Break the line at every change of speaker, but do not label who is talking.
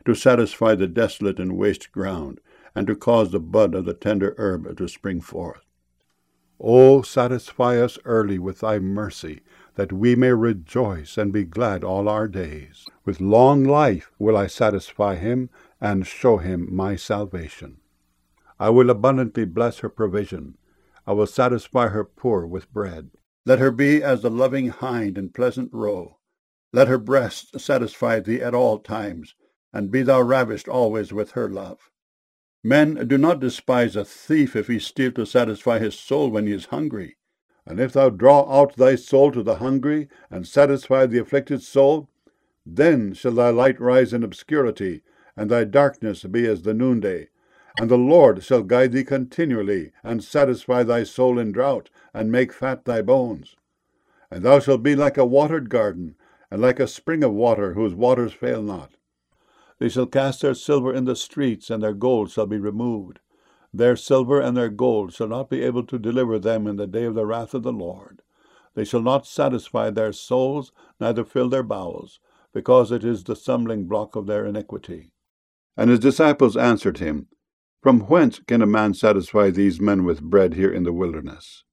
to satisfy the desolate and waste ground, and to cause the bud of the tender herb to spring forth. O satisfy us early with thy mercy, that we may rejoice and be glad all our days. With long life will I satisfy him, and show him my salvation. I will abundantly bless her provision. I will satisfy her poor with bread. Let her be as the loving hind in pleasant roe. Let her breast satisfy thee at all times, and be thou ravished always with her love. Men, do not despise a thief if he steal to satisfy his soul when he is hungry. And if thou draw out thy soul to the hungry, and satisfy the afflicted soul, then shall thy light rise in obscurity, and thy darkness be as the noonday. And the Lord shall guide thee continually, and satisfy thy soul in drought, and make fat thy bones. And thou shalt be like a watered garden, and like a spring of water, whose waters fail not. They shall cast their silver in the streets, and their gold shall be removed. Their silver and their gold shall not be able to deliver them in the day of the wrath of the Lord. They shall not satisfy their souls, neither fill their bowels, because it is the stumbling block of their iniquity. And his disciples answered him, From whence can a man satisfy these men with bread here in the wilderness?